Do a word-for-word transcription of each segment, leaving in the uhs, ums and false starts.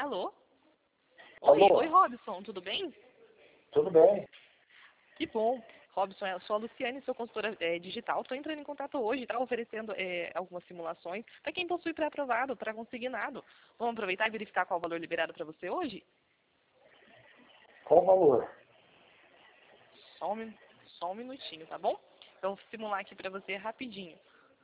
Alô? Oi, Alô? oi Robson, tudo bem? Tudo bem? Que bom. Robson, eu sou a Luciane, sou consultora é, digital. Estou entrando em contato hoje, tá oferecendo é, algumas simulações para quem possui pré-aprovado, para consignado. Vamos aproveitar e verificar qual o valor liberado para você hoje? Qual o valor? Só um, min- só um minutinho, tá bom? Eu vou simular aqui para você rapidinho.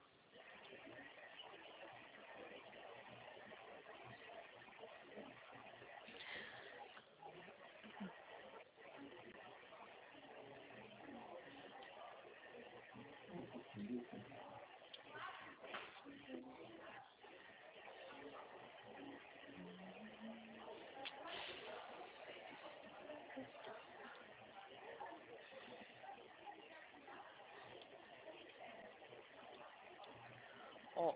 Ó,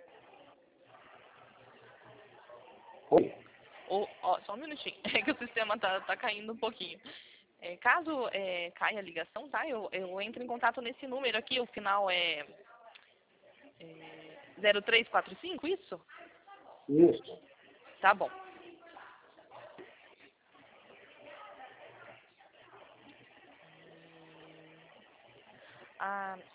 Oi? ó, ó, só um minutinho, é que o sistema tá, tá caindo um pouquinho. É, caso é, caia a ligação, tá? Eu, eu entro em contato nesse número aqui, o final é, é zero três quatro cinco, isso? Isso. Tá bom. Ah,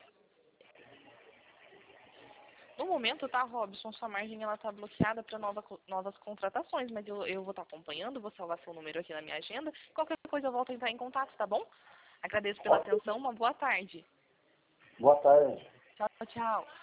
no momento, tá, Robson, sua margem ela tá bloqueada para nova, novas contratações, mas eu, eu vou estar acompanhando, vou salvar seu número aqui na minha agenda. Qualquer coisa eu volto a entrar em contato, tá bom? Agradeço pela Ok. atenção, uma boa tarde. Boa tarde. Tchau, tchau.